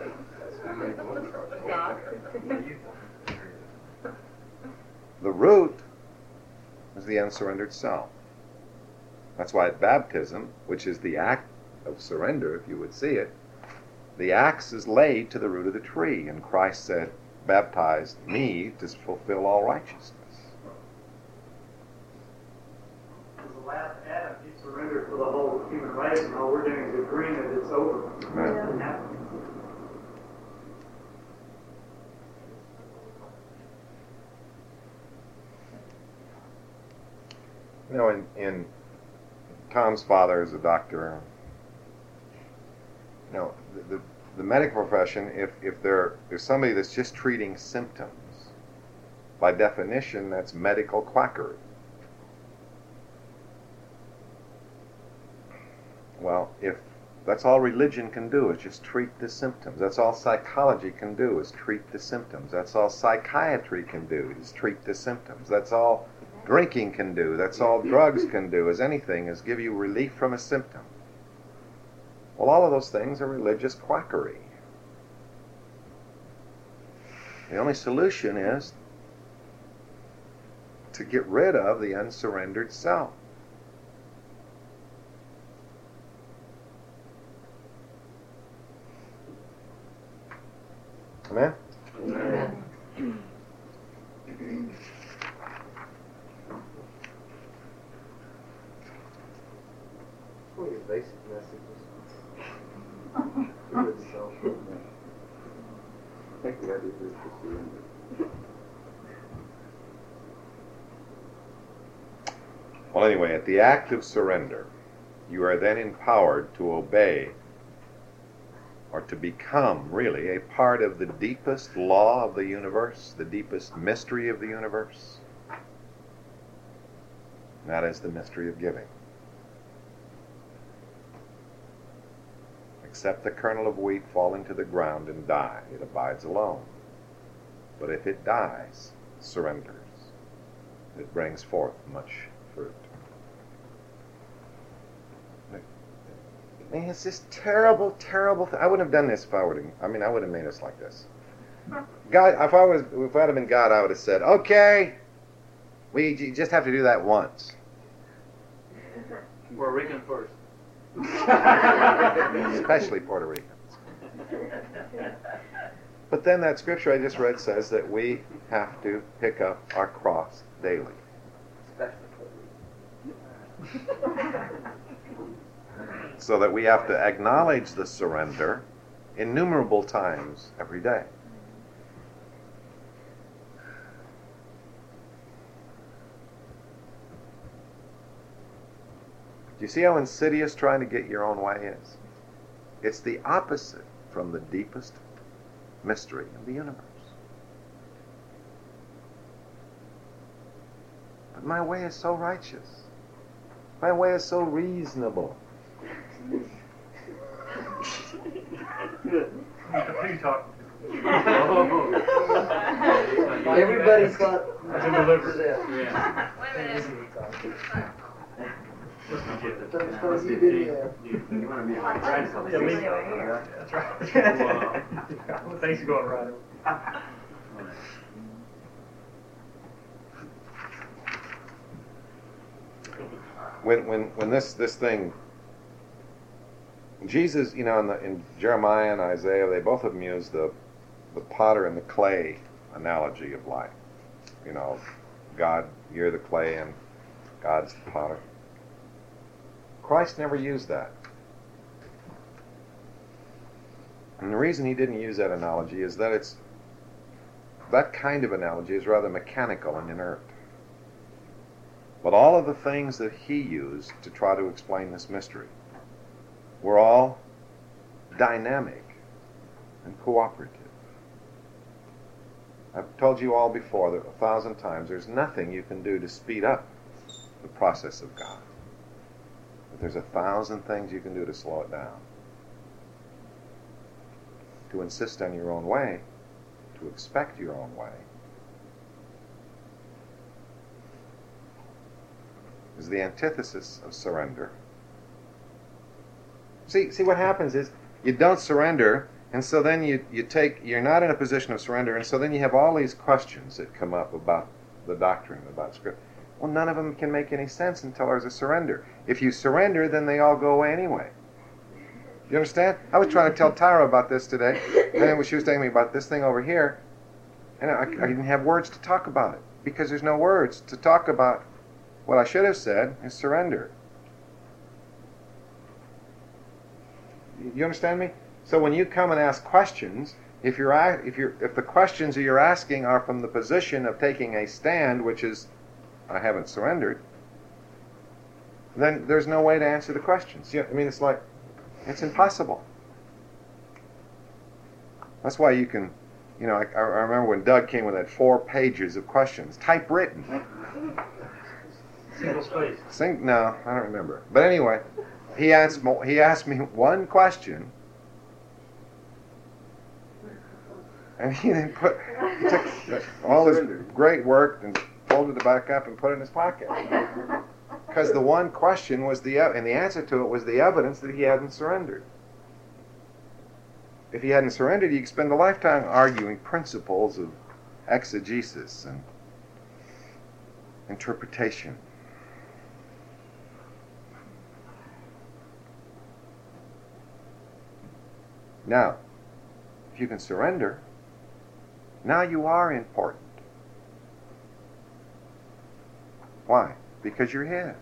The root is the unsurrendered self. That's why at baptism, which is the act of surrender, if you would see it, the axe is laid to the root of the tree, and Christ said, baptize me to fulfill all righteousness. As the last Adam, he surrendered for the whole human race, and all we're doing is agreeing that it's over. Amen. It happened. You know, in, in Tom's father is a doctor. You know, the, the, the medical profession, if, if there, there's somebody that's just treating symptoms, by definition, that's medical quackery. Well, if that's all religion can do is just treat the symptoms. That's all psychology can do is treat the symptoms. That's all psychiatry can do is treat the symptoms. That's all drinking can do, that's all drugs can do, is anything, is give you relief from a symptom. Well, all of those things are religious quackery. The only solution is to get rid of the unsurrendered self. Amen? Amen. One of your basic messages. Good self. I think the idea is to surrender. Well, anyway, at the act of surrender, you are then empowered to obey or to become, really, a part of the deepest law of the universe, the deepest mystery of the universe. And that is the mystery of giving. Except the kernel of wheat fall into the ground and die, it abides alone. But if it dies, surrenders, it brings forth much fruit. I mean, it's this terrible, terrible thing. I wouldn't have done this if I would have, I mean, I would have made us like this. God, if I was, if I'd have been God, I would have said, okay, we you just have to do that once. Puerto Rican first. Especially Puerto Ricans. But then that scripture I just read says that we have to pick up our cross daily. So that we have to acknowledge the surrender innumerable times every day. Do you see how insidious trying to get your own way is? It's the opposite from the deepest mystery of the universe. But my way is so righteous. My way is so reasonable. Who you talking Everybody's got That's in the liver. Yeah. Wait a minute. Just to get Don't it. suppose you did there. You want to be my grandson? Yeah, me. That's right. Well, things are going right. When when when this this thing, Jesus, you know, in, the, in Jeremiah and Isaiah, they both of them use the the potter and the clay analogy of life. You know, God, you're the clay and God's the potter. Christ never used that. And the reason he didn't use that analogy is that it's that kind of analogy is rather mechanical and inert. But all of the things that he used to try to explain this mystery were all dynamic and cooperative. I've told you all before that a thousand times there's nothing you can do to speed up the process of God. But there's a thousand things you can do to slow it down. To insist on your own way, to expect your own way, is the antithesis of surrender. See, see what happens is you don't surrender, and so then you, you take, you're not in a position of surrender, and so then you have all these questions that come up about the doctrine, about Scripture. Well, none of them can make any sense until there's a surrender. If you surrender, then they all go away anyway. You understand? I was trying to tell Tyra about this today, and then she was telling me about this thing over here, and I, I didn't have words to talk about it, because there's no words to talk about. What I should have said is surrender. You understand me? So when you come and ask questions, if you're if you're if the questions that you're asking are from the position of taking a stand, which is I haven't surrendered, then there's no way to answer the questions. You know, I mean, it's like it's impossible. That's why you can, you know, I, I remember when Doug came with that four pages of questions, typewritten. Single space. Sing, no, I don't remember. But anyway, he asked mo- he asked me one question, and he then put he took all his great work and folded it back up and put it in his pocket. Because the one question was the and the answer to it was the evidence that he hadn't surrendered. If he hadn't surrendered, you could spend a lifetime arguing principles of exegesis and interpretation. Now, if you can surrender, now you are important. Why? Because you're His.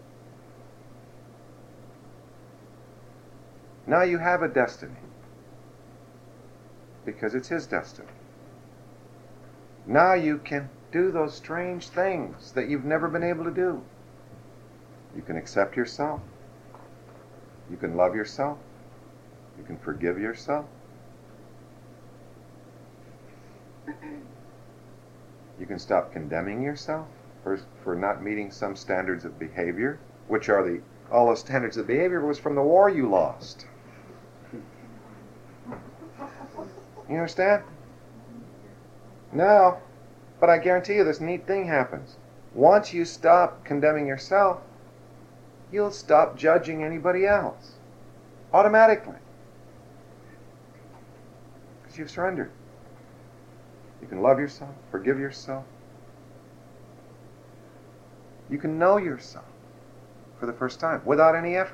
Now you have a destiny. Because it's His destiny. Now you can do those strange things that you've never been able to do. You can accept yourself. You can love yourself. You can forgive yourself. You can stop condemning yourself for, for not meeting some standards of behavior, which are the, all those standards of behavior was from the war you lost. You understand? No. But I guarantee you this neat thing happens. Once you stop condemning yourself, you'll stop judging anybody else. Automatically. Because you've surrendered. You can love yourself, forgive yourself. You can know yourself for the first time without any effort.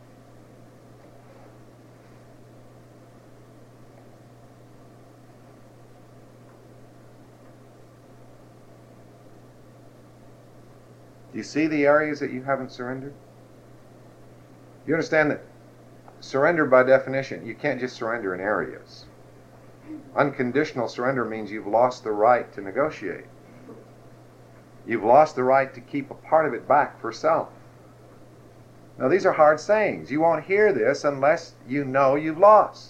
Do you see the areas that you haven't surrendered? You understand that surrender by definition, you can't just surrender in areas. Unconditional surrender means you've lost the right to negotiate. You've lost the right to keep a part of it back for self. Now these are hard sayings. You won't hear this unless you know you've lost.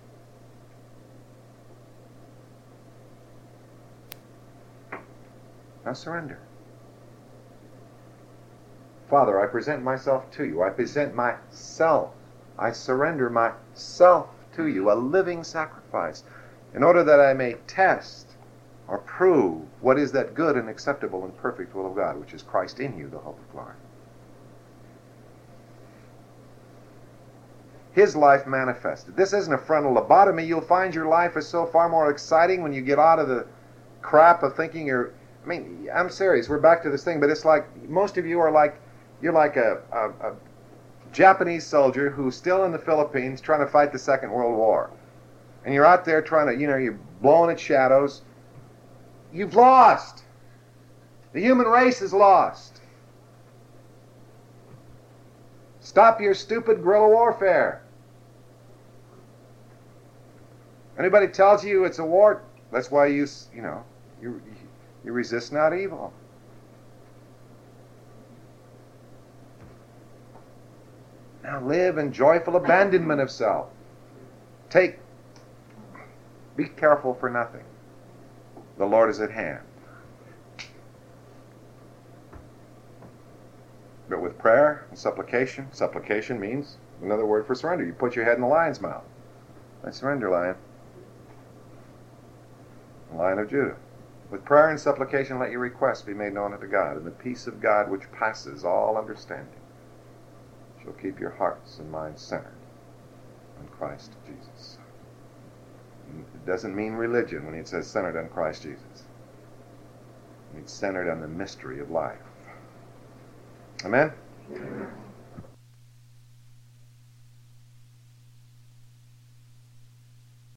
Now surrender. Father, I present myself to you. I present myself. I surrender myself to you, a living sacrifice, in order that I may test or prove what is that good and acceptable and perfect will of God, which is Christ in you, the hope of glory. His life manifested. This isn't a frontal lobotomy. You'll find your life is so far more exciting when you get out of the crap of thinking you're... I mean, I'm serious. We're back to this thing, but it's like most of you are like, you're like a, a, a Japanese soldier who's still in the Philippines trying to fight the Second World War. And you're out there trying to, you know, you're blowing at shadows. You've lost. The human race is lost. Stop your stupid guerrilla warfare. Anybody tells you it's a war, that's why you, you know, you, you resist not evil. Now live in joyful abandonment of self. Take, be careful for nothing. The Lord is at hand. But with prayer and supplication, supplication means another word for surrender. You put your head in the lion's mouth. I surrender, lion. The Lion of Judah. With prayer and supplication, let your requests be made known unto God, and the peace of God which passes all understanding shall keep your hearts and minds centered on Christ Jesus. It doesn't mean religion when it says centered on Christ Jesus. It means centered on the mystery of life. Amen? Amen.